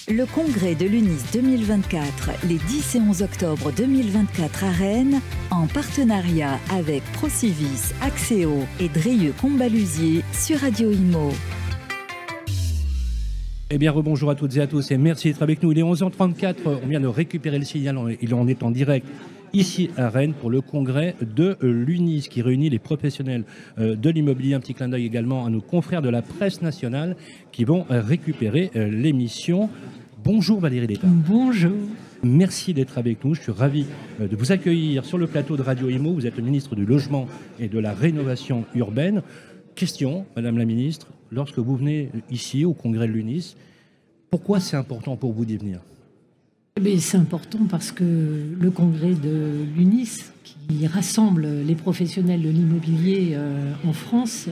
Le congrès de l'UNIS 2024, les 10 et 11 octobre 2024 à Rennes, en partenariat avec Procivis, Axéo et Drieux-Combalusier sur Radio Imo. Eh bien, rebonjour à toutes et à tous et merci d'être avec nous. Il est 11h34, on vient de récupérer le signal, il en est en direct ici à Rennes pour le congrès de l'UNIS qui réunit les professionnels de l'immobilier. Un petit clin d'œil également à nos confrères de la presse nationale qui vont récupérer l'émission. Bonjour Valérie Létard. Bonjour. Merci d'être avec nous. Je suis ravi de vous accueillir sur le plateau de Radio Imo. Vous êtes le ministre du Logement et de la Rénovation urbaine. Question, Madame la Ministre, lorsque vous venez ici au congrès de l'UNIS, pourquoi c'est important pour vous d'y venir ? C'est important parce que le congrès de l'UNIS, qui rassemble les professionnels de l'immobilier en France,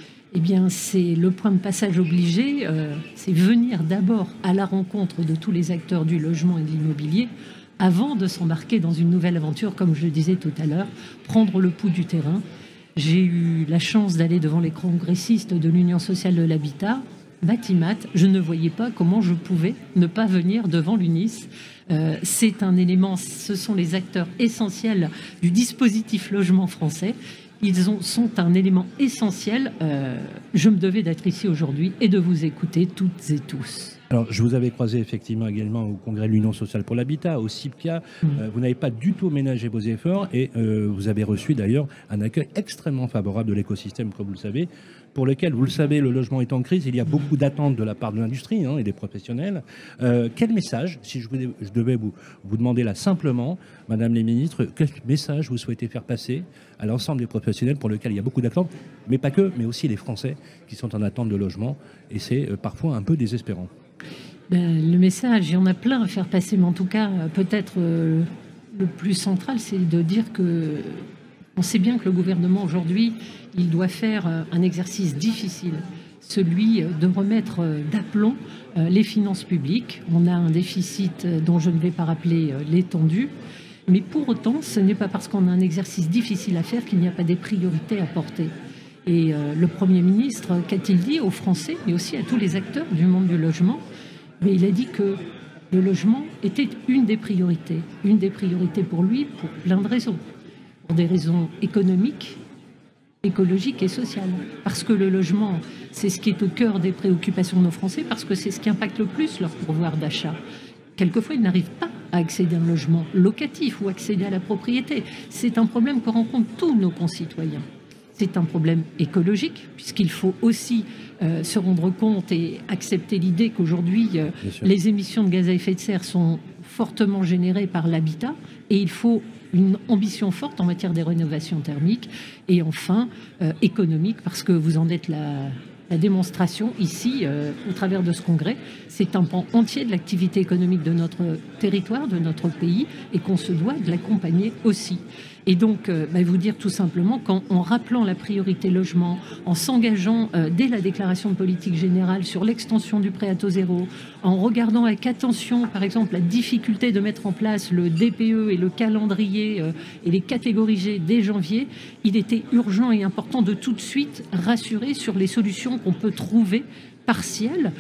c'est le point de passage obligé, c'est venir d'abord à la rencontre de tous les acteurs du logement et de l'immobilier avant de s'embarquer dans une nouvelle aventure, comme je le disais tout à l'heure, prendre le pouls du terrain. J'ai eu la chance d'aller devant les congressistes de l'Union sociale de l'habitat, Batimat. Je ne voyais pas comment je pouvais ne pas venir devant l'UNIS. C'est un élément, ce sont les acteurs essentiels du dispositif logement français. Ils sont un élément essentiel. Je me devais d'être ici aujourd'hui et de vous écouter toutes et tous. Alors, je vous avais croisé effectivement également au congrès de l'Union sociale pour l'habitat, au CIPCA. Vous n'avez pas du tout ménagé vos efforts et vous avez reçu d'ailleurs un accueil extrêmement favorable de l'écosystème, comme vous le savez, pour lequel, vous le savez, le logement est en crise. Il y a beaucoup d'attentes de la part de l'industrie et des professionnels. Quel message, si je devais vous demander là simplement, Madame les ministres, quel message vous souhaitez faire passer à l'ensemble des professionnels pour lesquels il y a beaucoup d'attentes, mais pas que, mais aussi les Français qui sont en attente de logement et c'est parfois un peu désespérant. Le message, il y en a plein à faire passer, mais en tout cas, peut-être le plus central, c'est de dire que on sait bien que le gouvernement aujourd'hui, il doit faire un exercice difficile, celui de remettre d'aplomb les finances publiques. On a un déficit dont je ne vais pas rappeler l'étendue, mais pour autant, ce n'est pas parce qu'on a un exercice difficile à faire qu'il n'y a pas des priorités à porter. Et le Premier ministre, qu'a-t-il dit aux Français, mais aussi à tous les acteurs du monde du logement ? Mais il a dit que le logement était une des priorités pour lui, pour plein de raisons. Pour des raisons économiques, écologiques et sociales. Parce que le logement, c'est ce qui est au cœur des préoccupations de nos Français, parce que c'est ce qui impacte le plus leur pouvoir d'achat. Quelquefois, ils n'arrivent pas à accéder à un logement locatif ou accéder à la propriété. C'est un problème que rencontrent tous nos concitoyens. C'est un problème écologique, puisqu'il faut aussi se rendre compte et accepter l'idée qu'aujourd'hui, les émissions de gaz à effet de serre sont fortement générées par l'habitat, et il faut une ambition forte en matière des rénovations thermiques, et enfin économique, parce que vous en êtes la démonstration ici, au travers de ce congrès. C'est un pan entier de l'activité économique de notre territoire, de notre pays, et qu'on se doit de l'accompagner aussi. Et donc, vous dire tout simplement qu'en rappelant la priorité logement, en s'engageant dès la déclaration de politique générale sur l'extension du prêt à taux zéro, en regardant avec attention, par exemple, la difficulté de mettre en place le DPE et le calendrier et les catégories G dès janvier, il était urgent et important de tout de suite rassurer sur les solutions qu'on peut trouver partielles,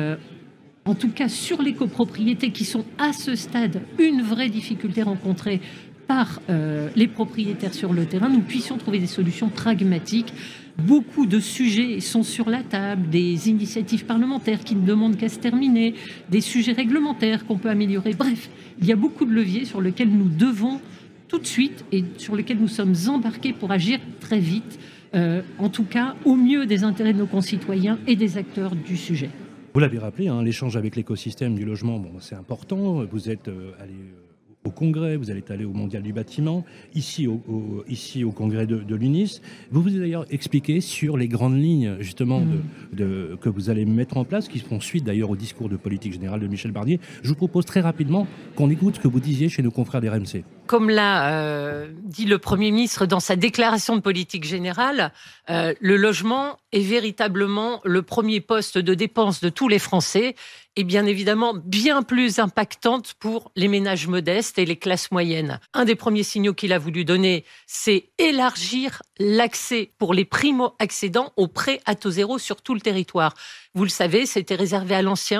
en tout cas sur les copropriétés qui sont à ce stade une vraie difficulté rencontrée par les propriétaires sur le terrain, nous puissions trouver des solutions pragmatiques. Beaucoup de sujets sont sur la table, des initiatives parlementaires qui ne demandent qu'à se terminer, des sujets réglementaires qu'on peut améliorer. Bref, il y a beaucoup de leviers sur lesquels nous devons tout de suite et sur lesquels nous sommes embarqués pour agir très vite, en tout cas au mieux des intérêts de nos concitoyens et des acteurs du sujet. Vous l'avez rappelé, l'échange avec l'écosystème du logement, c'est important. Vous êtes allé au congrès, vous allez aller au Mondial du bâtiment, ici au congrès de l'UNIS. Vous vous avez d'ailleurs expliqué sur les grandes lignes justement que vous allez mettre en place, qui font suite d'ailleurs au discours de politique générale de Michel Barnier. Je vous propose très rapidement qu'on écoute ce que vous disiez chez nos confrères des RMC. Comme l'a dit le Premier ministre dans sa déclaration de politique générale, le logement est véritablement le premier poste de dépense de tous les Français et bien évidemment bien plus impactante pour les ménages modestes et les classes moyennes. Un des premiers signaux qu'il a voulu donner, c'est élargir l'accès pour les primo-accédants au prêt à taux zéro sur tout le territoire. Vous le savez, c'était réservé à l'ancien.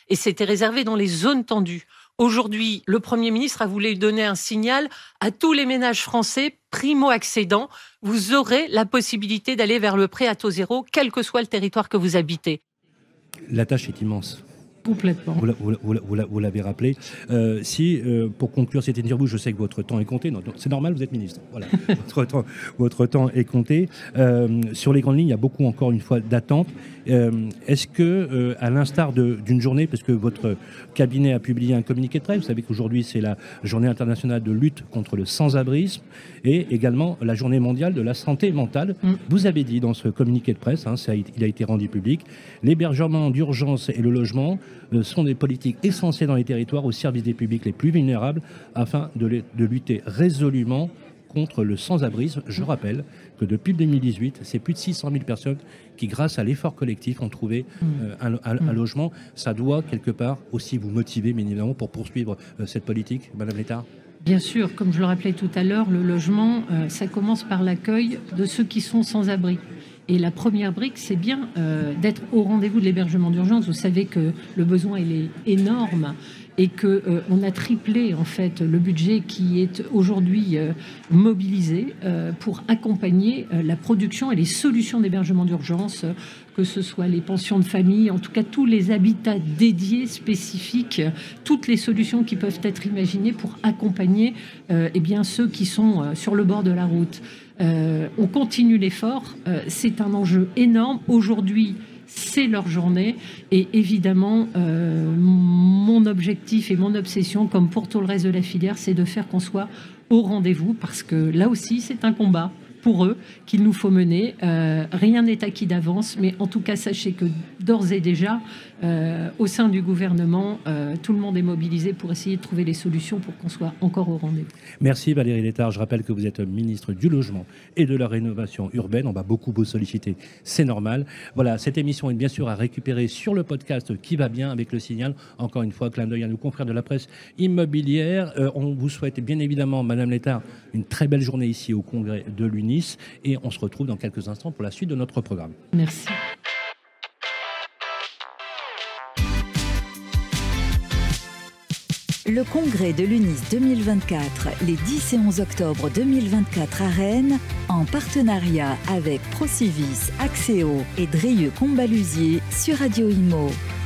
et c'était réservé dans les zones tendues. Aujourd'hui, le Premier ministre a voulu donner un signal à tous les ménages français primo-accédants. Vous aurez la possibilité d'aller vers le prêt à taux zéro, quel que soit le territoire que vous habitez. La tâche est immense. Complètement. Vous l'avez rappelé. Pour conclure cette interview, je sais que votre temps est compté. Non, c'est normal, vous êtes ministre. Voilà. votre temps est compté. Sur les grandes lignes, il y a beaucoup, encore une fois, d'attentes. Est-ce que, à l'instar d'une journée, parce que votre cabinet a publié un communiqué de presse, vous savez qu'aujourd'hui, c'est la journée internationale de lutte contre le sans-abrisme et également la journée mondiale de la santé mentale. Vous avez dit dans ce communiqué de presse, il a été rendu public, l'hébergement d'urgence et le logement sont des politiques essentielles dans les territoires au service des publics les plus vulnérables afin de lutter résolument contre le sans-abrisme. Je rappelle que depuis 2018, c'est plus de 600 000 personnes qui, grâce à l'effort collectif, ont trouvé un logement. Ça doit, quelque part, aussi vous motiver, bien évidemment, pour poursuivre cette politique, Madame Létard. Bien sûr, comme je le rappelais tout à l'heure, le logement, ça commence par l'accueil de ceux qui sont sans abri. Et la première brique, c'est bien d'être au rendez-vous de l'hébergement d'urgence. Vous savez que le besoin, il est énorme et qu'on a triplé en fait le budget qui est aujourd'hui mobilisé pour accompagner la production et les solutions d'hébergement d'urgence, que ce soit les pensions de famille, en tout cas tous les habitats dédiés, spécifiques, toutes les solutions qui peuvent être imaginées pour accompagner ceux qui sont sur le bord de la route. On continue l'effort, c'est un enjeu énorme. Aujourd'hui, c'est leur journée et évidemment, mon objectif et mon obsession, comme pour tout le reste de la filière, c'est de faire qu'on soit au rendez-vous parce que là aussi, c'est un combat pour eux qu'il nous faut mener. Rien n'est acquis d'avance, mais en tout cas, sachez que d'ores et déjà, au sein du gouvernement, tout le monde est mobilisé pour essayer de trouver les solutions pour qu'on soit encore au rendez-vous. Merci Valérie Létard. Je rappelle que vous êtes ministre du Logement et de la Rénovation urbaine. On va beaucoup vous solliciter, c'est normal. Voilà, cette émission est bien sûr à récupérer sur le podcast Qui va bien avec Le Signal. Encore une fois, clin d'œil à nos confrères de la presse immobilière. On vous souhaite bien évidemment, Madame Létard, une très belle journée ici au Congrès de l'UNIS. Et on se retrouve dans quelques instants pour la suite de notre programme. Merci. Le congrès de l'UNIS 2024, les 10 et 11 octobre 2024 à Rennes, en partenariat avec Procivis, Axéo et Drieux Combalusier sur Radio Imo.